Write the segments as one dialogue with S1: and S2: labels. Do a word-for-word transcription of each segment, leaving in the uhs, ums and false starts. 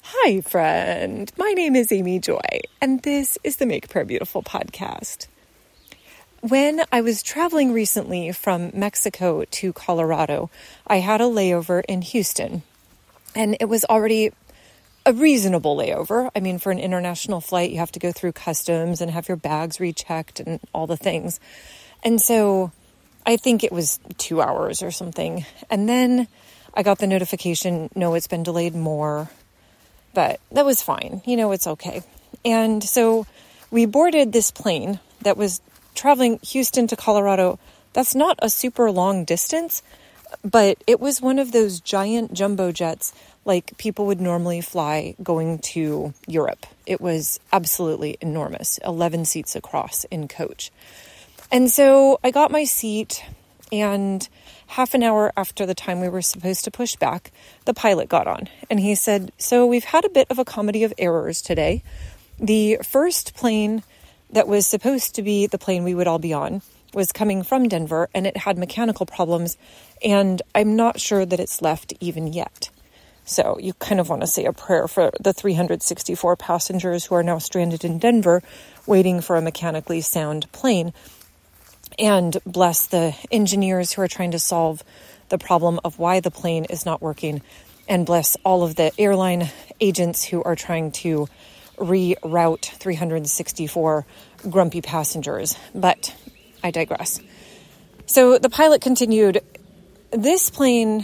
S1: Hi, friend. My name is Amy Joy, and this is the Make Prayer Beautiful podcast. When I was traveling recently from Mexico to Colorado, I had a layover in Houston, and it was already a reasonable layover. I mean, for an international flight, you have to go through customs and have your bags rechecked and all the things. And so I think it was two hours or something. And then I got the notification, no, it's been delayed more. But that was fine. You know, it's okay. And so we boarded this plane that was traveling Houston to Colorado. That's not a super long distance, but it was one of those giant jumbo jets like people would normally fly going to Europe. It was absolutely enormous, eleven seats across in coach. And so I got my seat, and half an hour after the time we were supposed to push back, the pilot got on. And he said, so we've had a bit of a comedy of errors today. The first plane that was supposed to be the plane we would all be on was coming from Denver, and it had mechanical problems, and I'm not sure that it's left even yet. So you kind of want to say a prayer for the three hundred sixty-four passengers who are now stranded in Denver waiting for a mechanically sound plane. And bless the engineers who are trying to solve the problem of why the plane is not working. And bless all of the airline agents who are trying to reroute three hundred sixty-four grumpy passengers. But I digress. So the pilot continued, this plane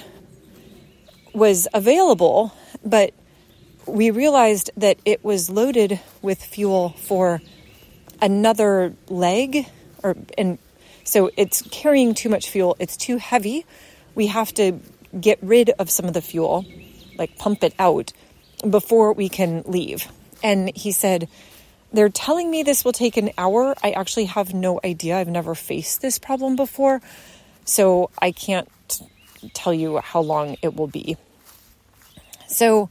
S1: was available, but we realized that it was loaded with fuel for another leg, or in So it's carrying too much fuel. It's too heavy. We have to get rid of some of the fuel, like pump it out, before we can leave. And he said, they're telling me this will take an hour. I actually have no idea. I've never faced this problem before, so I can't tell you how long it will be. So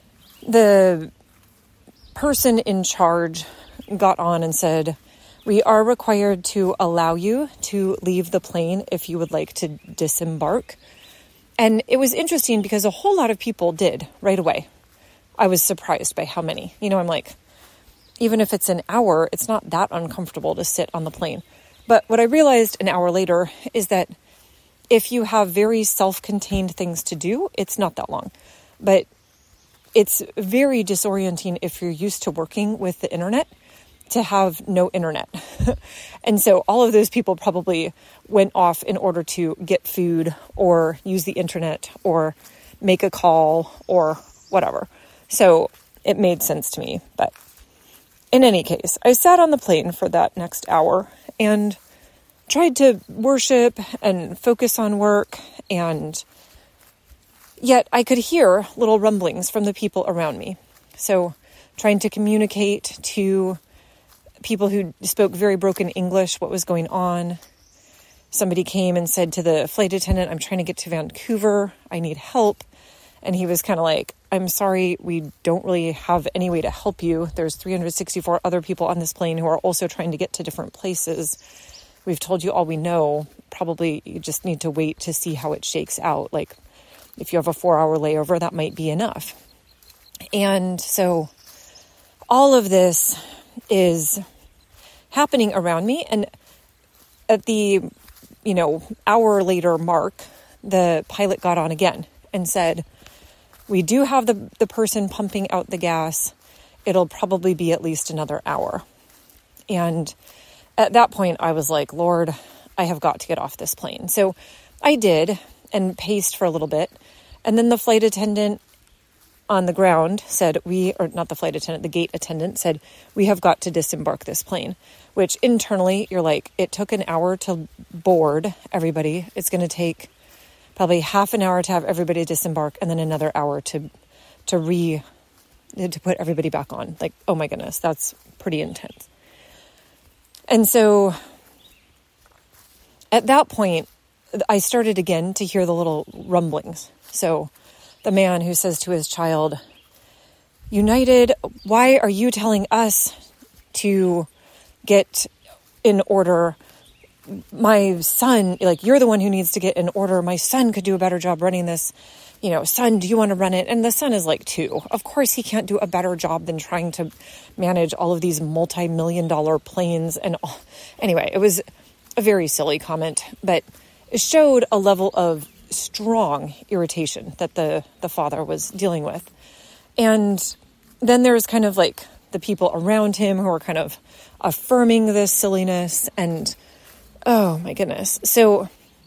S1: the person in charge got on and said, we are required to allow you to leave the plane if you would like to disembark. And it was interesting because a whole lot of people did right away. I was surprised by how many. You know, I'm like, even if it's an hour, it's not that uncomfortable to sit on the plane. But what I realized an hour later is that if you have very self-contained things to do, it's not that long. But it's very disorienting if you're used to working with the internet to have no internet. And so all of those people probably went off in order to get food or use the internet or make a call or whatever. So it made sense to me. But in any case, I sat on the plane for that next hour and tried to worship and focus on work, and yet I could hear little rumblings from the people around me. So trying to communicate to people who spoke very broken English what was going on. Somebody came and said to the flight attendant, I'm trying to get to Vancouver. I need help. And he was kind of like, I'm sorry, we don't really have any way to help you. There's three hundred sixty-four other people on this plane who are also trying to get to different places. We've told you all we know. Probably you just need to wait to see how it shakes out. Like if you have a four hour layover, that might be enough. And so all of this is happening around me. And at the, you know, hour later mark, the pilot got on again and said, we do have the, the person pumping out the gas. It'll probably be at least another hour. And at that point, I was like, Lord, I have got to get off this plane. So I did and paced for a little bit. And then the flight attendant on the ground said, we, or not the flight attendant, the gate attendant said, we have got to disembark this plane, which internally you're like, it took an hour to board everybody. It's going to take probably half an hour to have everybody disembark and then another hour to, to re, to put everybody back on. Like, oh my goodness, that's pretty intense. And so at that point, I started again to hear the little rumblings. So the man who says to his child, United, why are you telling us to get in order? My son, like, you're the one who needs to get in order. My son could do a better job running this. you know, son, do you want to run it? And the son is like two. Of course, he can't do a better job than trying to manage all of these multi-million dollar planes. And all. Anyway, it was a very silly comment, but it showed a level of strong irritation that the, the father was dealing with. And then there was kind of like the people around him who were kind of affirming this silliness. And oh my goodness. So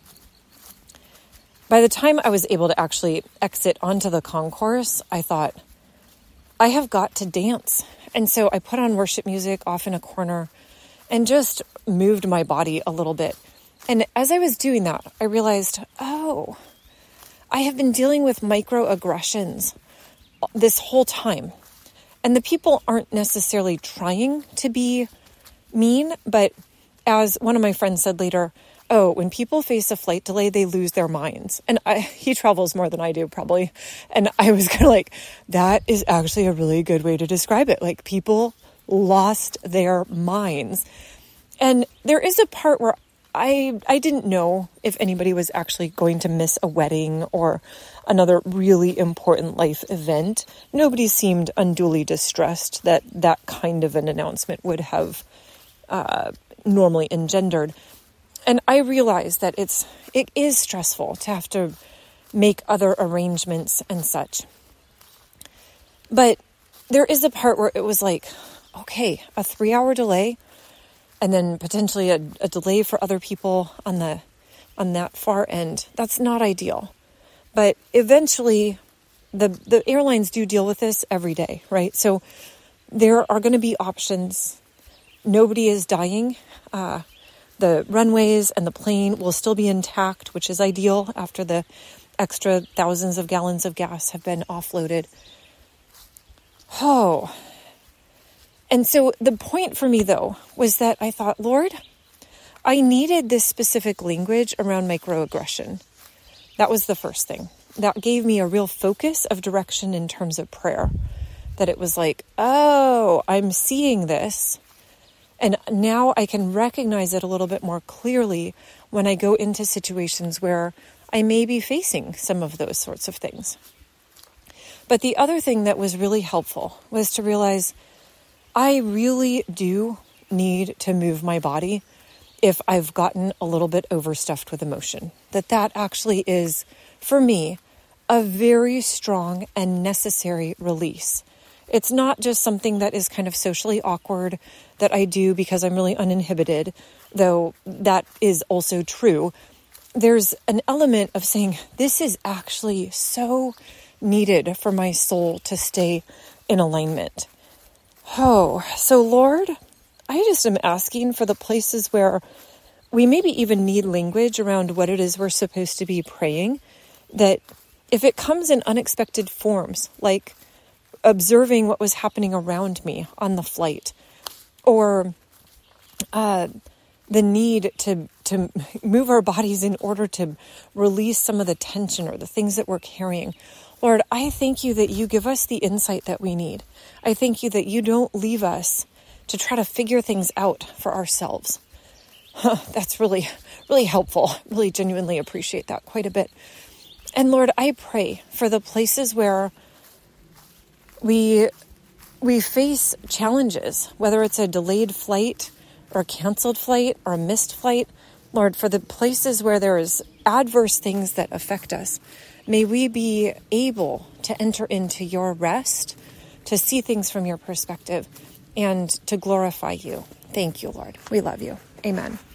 S1: by the time I was able to actually exit onto the concourse, I thought, I have got to dance. And so I put on worship music off in a corner and just moved my body a little bit. And as I was doing that, I realized, oh, I have been dealing with microaggressions this whole time. And the people aren't necessarily trying to be mean, but as one of my friends said later, oh, when people face a flight delay, they lose their minds. And I, he travels more than I do, probably. And I was kind of like, that is actually a really good way to describe it. Like, people lost their minds. And there is a part where I I didn't know if anybody was actually going to miss a wedding or another really important life event. Nobody seemed unduly distressed that that kind of an announcement would have uh, normally engendered. And I realized that it's it is stressful to have to make other arrangements and such. But there is a part where it was like, okay, a three-hour delay, and then potentially a, a delay for other people on the on that far end. That's not ideal. But eventually, the the airlines do deal with this every day, right? So there are going to be options. Nobody is dying. Uh, the runways and the plane will still be intact, which is ideal after the extra thousands of gallons of gas have been offloaded. Oh. And so the point for me, though, was that I thought, Lord, I needed this specific language around microaggression. That was the first thing. That gave me a real focus of direction in terms of prayer. That it was like, oh, I'm seeing this. And now I can recognize it a little bit more clearly when I go into situations where I may be facing some of those sorts of things. But the other thing that was really helpful was to realize I really do need to move my body if I've gotten a little bit overstuffed with emotion. That that actually is, for me, a very strong and necessary release. It's not just something that is kind of socially awkward that I do because I'm really uninhibited, though that is also true. There's an element of saying, this is actually so needed for my soul to stay in alignment. Oh, so Lord, I just am asking for the places where we maybe even need language around what it is we're supposed to be praying, that if it comes in unexpected forms, like observing what was happening around me on the flight, or uh, the need to, to move our bodies in order to release some of the tension or the things that we're carrying, Lord, I thank you that you give us the insight that we need. I thank you that you don't leave us to try to figure things out for ourselves. Huh, that's really, really helpful. Really genuinely appreciate that quite a bit. And Lord, I pray for the places where we we face challenges, whether it's a delayed flight or a canceled flight or a missed flight. Lord, for the places where there is adverse things that affect us, may we be able to enter into your rest, to see things from your perspective, and to glorify you. Thank you, Lord. We love you. Amen.